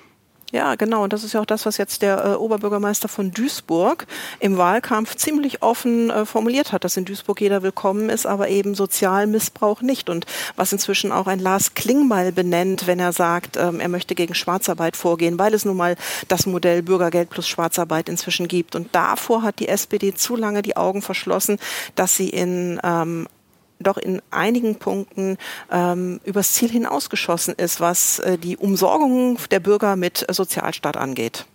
Ja, genau. Und das ist ja auch das, was jetzt der äh, Oberbürgermeister von Duisburg im Wahlkampf ziemlich offen äh, formuliert hat, dass in Duisburg jeder willkommen ist, aber eben Sozialmissbrauch nicht. Und was inzwischen auch ein Lars Klingbeil benennt, wenn er sagt, ähm, er möchte gegen Schwarzarbeit vorgehen, weil es nun mal das Modell Bürgergeld plus Schwarzarbeit inzwischen gibt. Und davor hat die S P D zu lange die Augen verschlossen, dass sie in ähm, doch in einigen Punkten ähm, übers Ziel hinausgeschossen ist, was äh, die Umsorgung der Bürger mit Sozialstaat angeht.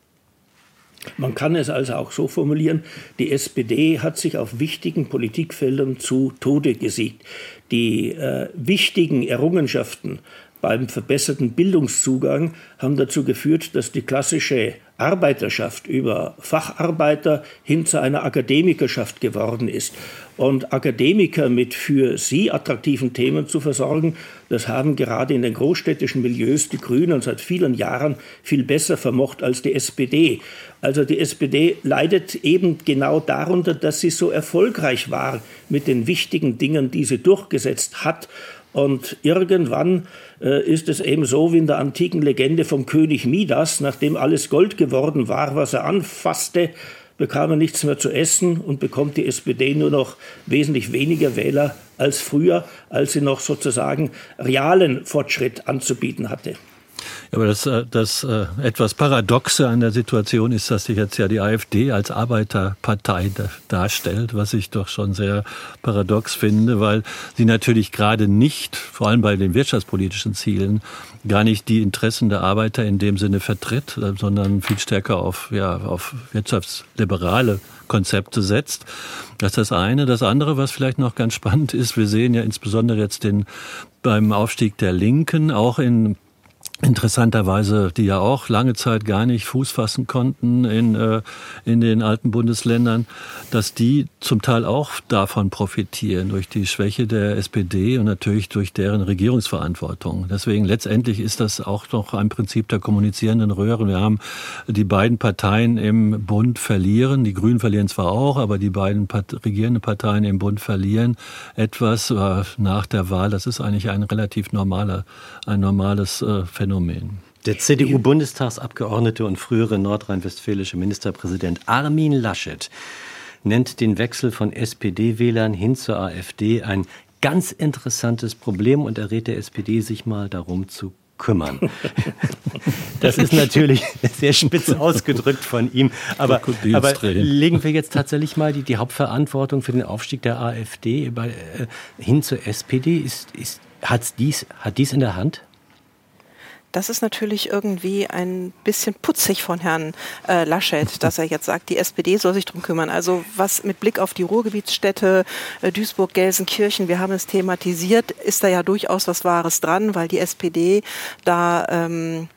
Man kann es also auch so formulieren, die S P D hat sich auf wichtigen Politikfeldern zu Tode gesiegt. Die äh, wichtigen Errungenschaften beim verbesserten Bildungszugang haben dazu geführt, dass die klassische Arbeiterschaft über Facharbeiter hin zu einer Akademikerschaft geworden ist. Und Akademiker mit für sie attraktiven Themen zu versorgen, das haben gerade in den großstädtischen Milieus die Grünen seit vielen Jahren viel besser vermocht als die S P D. Also die S P D leidet eben genau darunter, dass sie so erfolgreich war mit den wichtigen Dingen, die sie durchgesetzt hat. Und irgendwann äh, ist es eben so wie in der antiken Legende vom König Midas, nachdem alles Gold geworden war, was er anfasste, bekam er nichts mehr zu essen und bekommt die S P D nur noch wesentlich weniger Wähler als früher, als sie noch sozusagen realen Fortschritt anzubieten hatte. Ja, aber das, das äh, etwas Paradoxe an der Situation ist, dass sich jetzt ja die AfD als Arbeiterpartei da, darstellt, was ich doch schon sehr paradox finde, weil sie natürlich gerade nicht, vor allem bei den wirtschaftspolitischen Zielen, gar nicht die Interessen der Arbeiter in dem Sinne vertritt, sondern viel stärker auf, ja, auf wirtschaftsliberale Konzepte setzt. Das ist das eine. Das andere, was vielleicht noch ganz spannend ist, wir sehen ja insbesondere jetzt den, beim Aufstieg der Linken, auch in interessanterweise, die ja auch lange Zeit gar nicht Fuß fassen konnten in, äh, in den alten Bundesländern, dass die zum Teil auch davon profitieren, durch die Schwäche der S P D und natürlich durch deren Regierungsverantwortung. Deswegen letztendlich ist das auch noch ein Prinzip der kommunizierenden Röhren. Wir haben die beiden Parteien im Bund verlieren, die Grünen verlieren zwar auch, aber die beiden Part- regierenden Parteien im Bund verlieren etwas äh, nach der Wahl. Das ist eigentlich ein relativ normaler, ein normales äh, Phänomen. Der C D U-Bundestagsabgeordnete und frühere nordrhein-westfälische Ministerpräsident Armin Laschet nennt den Wechsel von S P D-Wählern hin zur AfD ein ganz interessantes Problem und er rät der S P D, sich mal darum zu kümmern. Das ist natürlich sehr spitz ausgedrückt von ihm, aber, aber legen wir jetzt tatsächlich mal die, die Hauptverantwortung für den Aufstieg der AfD bei, äh, hin zur S P D. Ist, ist, hat's dies, hat dies in der Hand? Das ist natürlich irgendwie ein bisschen putzig von Herrn äh, Laschet, dass er jetzt sagt, die S P D soll sich drum kümmern. Also was mit Blick auf die Ruhrgebietsstädte äh, Duisburg, Gelsenkirchen, wir haben es thematisiert, ist da ja durchaus was Wahres dran, weil die S P D da ähm,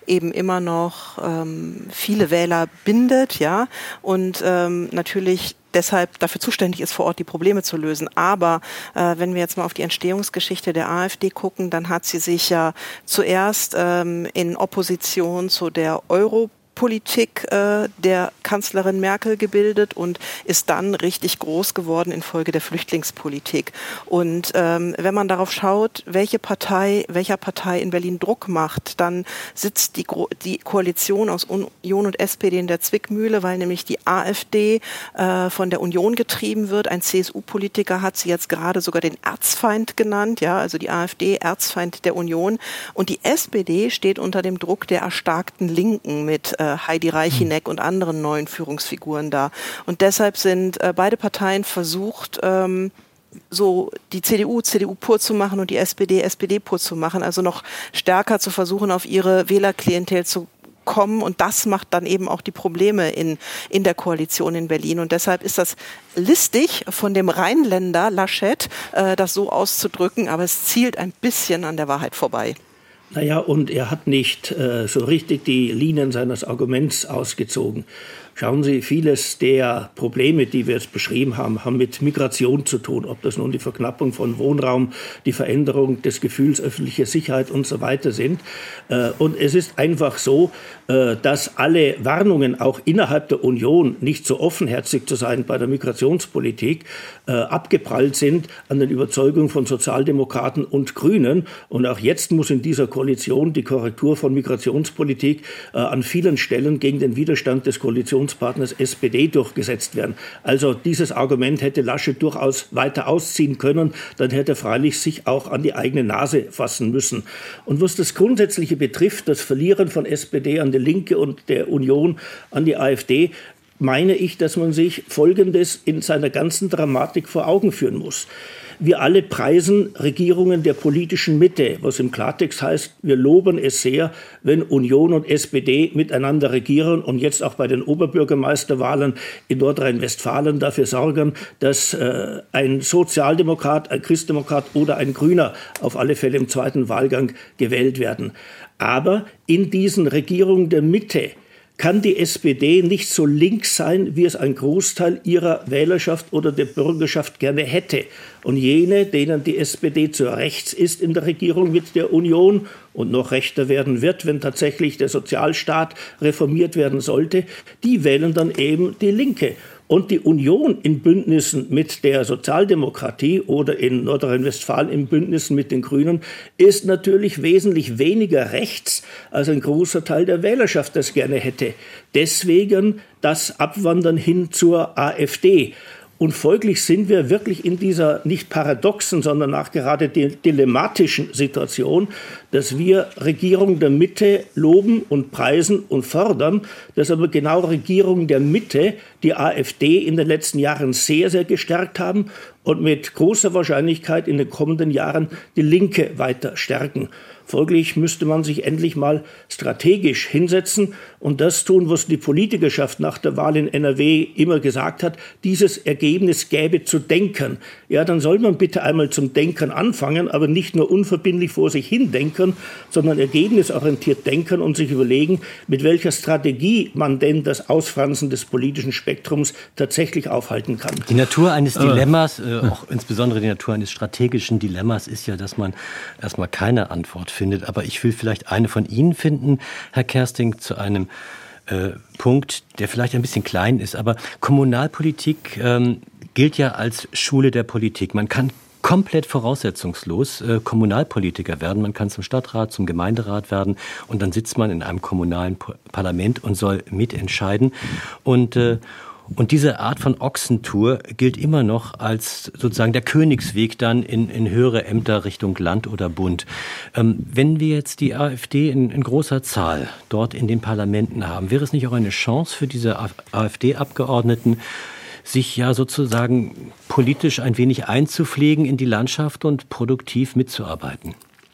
eben immer noch ähm, viele Wähler bindet, ja, und ähm, natürlich deshalb dafür zuständig ist, vor Ort die Probleme zu lösen. Aber äh, wenn wir jetzt mal auf die Entstehungsgeschichte der AfD gucken, dann hat sie sich ja zuerst ähm, in Opposition zu der Euro Politik äh, der Kanzlerin Merkel gebildet und ist dann richtig groß geworden infolge der Flüchtlingspolitik. Und ähm, wenn man darauf schaut, welche Partei, welcher Partei in Berlin Druck macht, dann sitzt die, Gro- die Koalition aus Union und S P D in der Zwickmühle, weil nämlich die AfD äh, von der Union getrieben wird. Ein C S U-Politiker hat sie jetzt gerade sogar den Erzfeind genannt, ja, also die AfD, Erzfeind der Union. Und die S P D steht unter dem Druck der erstarkten Linken mit äh, Heidi Reicheneck und anderen neuen Führungsfiguren da. Und deshalb sind äh, beide Parteien versucht, ähm, so die C D U, C D U pur zu machen und die S P D, S P D pur zu machen, also noch stärker zu versuchen, auf ihre Wählerklientel zu kommen. Und das macht dann eben auch die Probleme in, in der Koalition in Berlin. Und deshalb ist das listig von dem Rheinländer Laschet, äh, das so auszudrücken, aber es zielt ein bisschen an der Wahrheit vorbei. Naja, und er hat nicht äh, so richtig die Linien seines Arguments ausgezogen. Schauen Sie, vieles der Probleme, die wir jetzt beschrieben haben, haben mit Migration zu tun. Ob das nun die Verknappung von Wohnraum, die Veränderung des Gefühls öffentlicher Sicherheit und so weiter sind. Und es ist einfach so, dass alle Warnungen auch innerhalb der Union, nicht so offenherzig zu sein bei der Migrationspolitik, abgeprallt sind an den Überzeugungen von Sozialdemokraten und Grünen. Und auch jetzt muss in dieser Koalition die Korrektur von Migrationspolitik an vielen Stellen gegen den Widerstand des Koalitionspartners S P D durchgesetzt werden. Also dieses Argument hätte Laschet durchaus weiter ausziehen können, dann hätte er freilich sich auch an die eigene Nase fassen müssen. Und was das Grundsätzliche betrifft, das Verlieren von S P D an die Linke und der Union an die AfD, meine ich, dass man sich Folgendes in seiner ganzen Dramatik vor Augen führen muss. Wir alle preisen Regierungen der politischen Mitte, was im Klartext heißt, wir loben es sehr, wenn Union und S P D miteinander regieren und jetzt auch bei den Oberbürgermeisterwahlen in Nordrhein-Westfalen dafür sorgen, dass äh, ein Sozialdemokrat, ein Christdemokrat oder ein Grüner auf alle Fälle im zweiten Wahlgang gewählt werden. Aber in diesen Regierungen der Mitte kann die S P D nicht so links sein, wie es ein Großteil ihrer Wählerschaft oder der Bürgerschaft gerne hätte. Und jene, denen die S P D zu rechts ist in der Regierung mit der Union und noch rechter werden wird, wenn tatsächlich der Sozialstaat reformiert werden sollte, die wählen dann eben die Linke. Und die Union in Bündnissen mit der Sozialdemokratie oder in Nordrhein-Westfalen in Bündnissen mit den Grünen ist natürlich wesentlich weniger rechts, als ein großer Teil der Wählerschaft das gerne hätte. Deswegen das Abwandern hin zur AfD. Und folglich sind wir wirklich in dieser nicht paradoxen, sondern nachgerade dilemmatischen Situation, dass wir Regierung der Mitte loben und preisen und fordern, dass aber genau Regierungen der Mitte die AfD in den letzten Jahren sehr, sehr gestärkt haben und mit großer Wahrscheinlichkeit in den kommenden Jahren die Linke weiter stärken. Folglich müsste man sich endlich mal strategisch hinsetzen und das tun, was die Politikerschaft nach der Wahl in N R W immer gesagt hat, dieses Ergebnis gäbe zu denken. Ja, dann soll man bitte einmal zum Denken anfangen, aber nicht nur unverbindlich vor sich hin denken, sondern ergebnisorientiert denken und sich überlegen, mit welcher Strategie man denn das Ausfransen des politischen Spektrums tatsächlich aufhalten kann. Die Natur eines Dilemmas, äh, auch insbesondere die Natur eines strategischen Dilemmas, ist ja, dass man erstmal keine Antwort findet. Aber ich will vielleicht eine von Ihnen finden, Herr Kersting, zu einem äh, Punkt, der vielleicht ein bisschen klein ist. Aber Kommunalpolitik ähm, gilt ja als Schule der Politik. Man kann komplett voraussetzungslos äh, Kommunalpolitiker werden. Man kann zum Stadtrat, zum Gemeinderat werden und dann sitzt man in einem kommunalen Parlament und soll mitentscheiden. Und äh, Und diese Art von Ochsentour gilt immer noch als sozusagen der Königsweg dann in, in höhere Ämter Richtung Land oder Bund. Ähm, wenn wir jetzt die AfD in, in großer Zahl dort in den Parlamenten haben, wäre es nicht auch eine Chance für diese AfD-Abgeordneten, sich ja sozusagen politisch ein wenig einzupflegen in die Landschaft und produktiv mitzuarbeiten?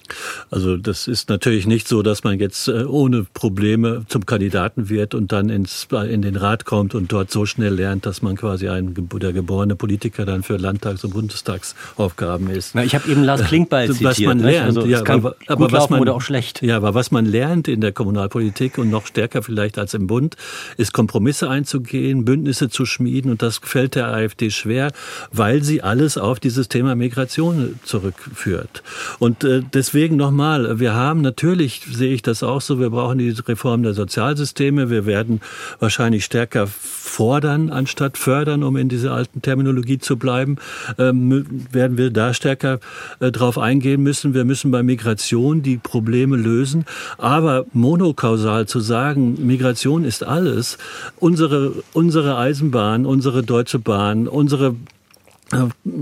Also das ist natürlich nicht so, dass man jetzt ohne Probleme zum Kandidaten wird und dann ins, in den Rat kommt und dort so schnell lernt, dass man quasi ein der geborene Politiker dann für Landtags- und Bundestagsaufgaben ist. Na, ich habe eben Lars Klingbeil zitiert. Was man lernt, also, ja, kann aber, gut aber was man oder auch schlecht. Ja, aber was man lernt in der Kommunalpolitik und noch stärker vielleicht als im Bund, ist Kompromisse einzugehen, Bündnisse zu schmieden, und das fällt der AfD schwer, weil sie alles auf dieses Thema Migration zurückführt. Und äh, deswegen Deswegen nochmal, wir haben natürlich, sehe ich das auch so, wir brauchen die Reform der Sozialsysteme. Wir werden wahrscheinlich stärker fordern, anstatt fördern, um in dieser alten Terminologie zu bleiben. Ähm, werden wir da stärker äh, drauf eingehen müssen. Wir müssen bei Migration die Probleme lösen. Aber monokausal zu sagen, Migration ist alles, unsere, unsere Eisenbahn, unsere Deutsche Bahn, unsere äh,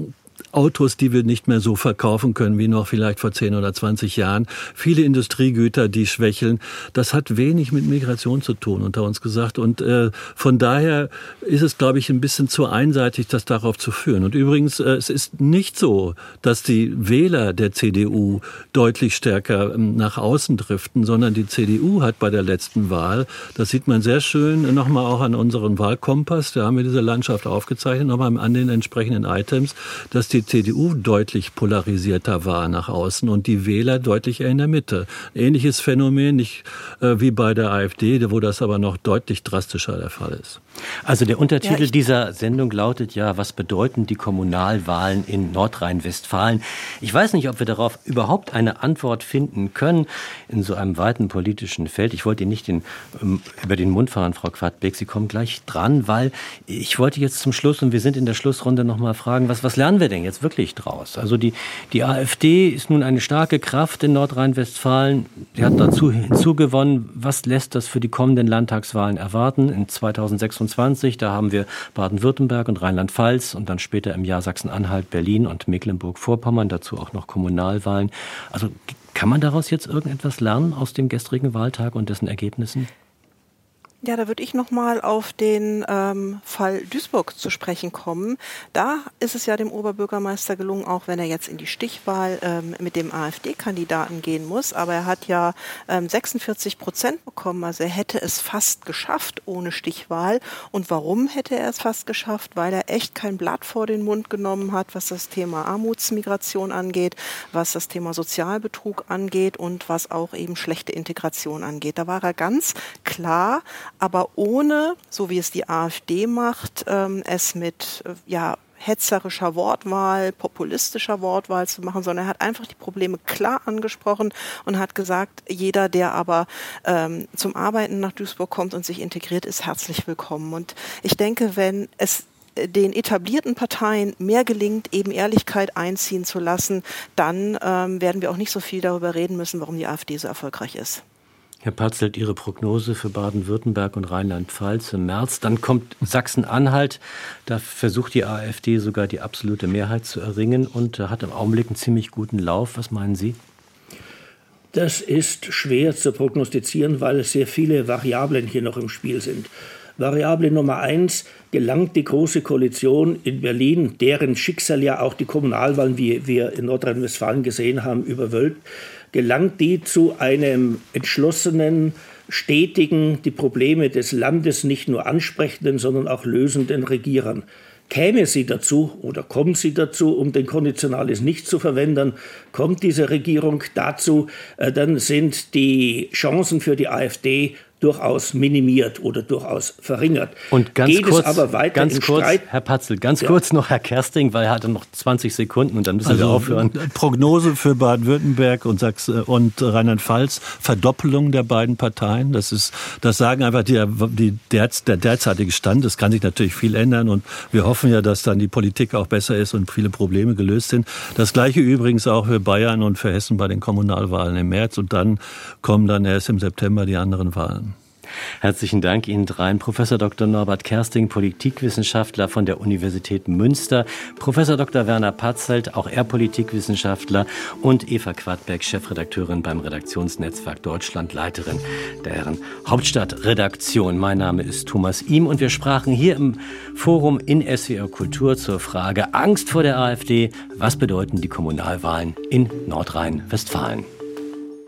Autos, die wir nicht mehr so verkaufen können wie noch vielleicht vor zehn oder zwanzig Jahren. Viele Industriegüter, die schwächeln. Das hat wenig mit Migration zu tun, unter uns gesagt. Und äh, von daher ist es, glaube ich, ein bisschen zu einseitig, das darauf zu führen. Und übrigens, äh, es ist nicht so, dass die Wähler der C D U deutlich stärker ähm, nach außen driften, sondern die C D U hat bei der letzten Wahl, das sieht man sehr schön, nochmal auch an unseren Wahlkompass, da haben wir diese Landschaft aufgezeichnet, nochmal an den entsprechenden Items, dass die C D U deutlich polarisierter war nach außen und die Wähler deutlich eher in der Mitte. Ähnliches Phänomen, nicht äh, wie bei der AfD, wo das aber noch deutlich drastischer der Fall ist. Also der Untertitel ja, dieser Sendung lautet ja, was bedeuten die Kommunalwahlen in Nordrhein-Westfalen? Ich weiß nicht, ob wir darauf überhaupt eine Antwort finden können in so einem weiten politischen Feld. Ich wollte Ihnen nicht den, ähm, über den Mund fahren, Frau Quadbeck. Sie kommen gleich dran, weil ich wollte jetzt zum Schluss, und wir sind in der Schlussrunde, noch mal fragen, was, was lernen wir denn jetzt wirklich draus? Also die, die AfD ist nun eine starke Kraft in Nordrhein-Westfalen. Sie hat dazu hinzugewonnen. Was lässt das für die kommenden Landtagswahlen erwarten? In zweitausendsechsundzwanzig, da haben wir Baden-Württemberg und Rheinland-Pfalz und dann später im Jahr Sachsen-Anhalt, Berlin und Mecklenburg-Vorpommern, dazu auch noch Kommunalwahlen. Also kann man daraus jetzt irgendetwas lernen aus dem gestrigen Wahltag und dessen Ergebnissen? Ja, da würde ich noch mal auf den ähm, Fall Duisburg zu sprechen kommen. Da ist es ja dem Oberbürgermeister gelungen, auch wenn er jetzt in die Stichwahl ähm, mit dem AfD-Kandidaten gehen muss, aber er hat ja ähm, sechsundvierzig Prozent bekommen, also er hätte es fast geschafft ohne Stichwahl. Und warum hätte er es fast geschafft? Weil er echt kein Blatt vor den Mund genommen hat, was das Thema Armutsmigration angeht, was das Thema Sozialbetrug angeht und was auch eben schlechte Integration angeht. Da war er ganz klar, aber ohne, so wie es die AfD macht, ähm, es mit äh, ja, hetzerischer Wortwahl, populistischer Wortwahl zu machen, sondern er hat einfach die Probleme klar angesprochen und hat gesagt, jeder, der aber ähm, zum Arbeiten nach Duisburg kommt und sich integriert, ist herzlich willkommen. Und ich denke, wenn es den etablierten Parteien mehr gelingt, eben Ehrlichkeit einziehen zu lassen, dann ähm, werden wir auch nicht so viel darüber reden müssen, warum die AfD so erfolgreich ist. Herr Patzelt, Ihre Prognose für Baden-Württemberg und Rheinland-Pfalz im März. Dann kommt Sachsen-Anhalt. Da versucht die AfD sogar die absolute Mehrheit zu erringen und hat im Augenblick einen ziemlich guten Lauf. Was meinen Sie? Das ist schwer zu prognostizieren, weil es sehr viele Variablen hier noch im Spiel sind. Variable Nummer eins, gelangt die Große Koalition in Berlin, deren Schicksal ja auch die Kommunalwahlen, wie wir in Nordrhein-Westfalen gesehen haben, überwölbt, gelangt die zu einem entschlossenen, stetigen, die Probleme des Landes nicht nur ansprechenden, sondern auch lösenden Regierern. Käme sie dazu oder kommt sie dazu, um den Konditionales nicht zu verwenden, kommt diese Regierung dazu, dann sind die Chancen für die AfD durchaus minimiert oder durchaus verringert. Und ganz Geht kurz, es aber weiter ganz im kurz, Streit? Herr Patzelt, ganz Ja. kurz noch Herr Kersting, weil er hatte noch zwanzig Sekunden und dann müssen Also wir aufhören. Prognose für Baden-Württemberg und Sachsen und Rheinland-Pfalz, Verdoppelung der beiden Parteien. Das ist, das sagen einfach die, die, der, der derzeitige Stand. Es kann sich natürlich viel ändern und wir hoffen ja, dass dann die Politik auch besser ist und viele Probleme gelöst sind. Das Gleiche übrigens auch für Bayern und für Hessen bei den Kommunalwahlen im März und dann kommen dann erst im September die anderen Wahlen. Herzlichen Dank Ihnen dreien. Professor Doktor Norbert Kersting, Politikwissenschaftler von der Universität Münster, Professor Doktor Werner Patzelt, auch er Politikwissenschaftler, und Eva Quadbeck, Chefredakteurin beim Redaktionsnetzwerk Deutschland, Leiterin der Hauptstadtredaktion. Mein Name ist Thomas Ihm und wir sprachen hier im Forum in S W R Kultur zur Frage Angst vor der AfD. Was bedeuten die Kommunalwahlen in Nordrhein-Westfalen?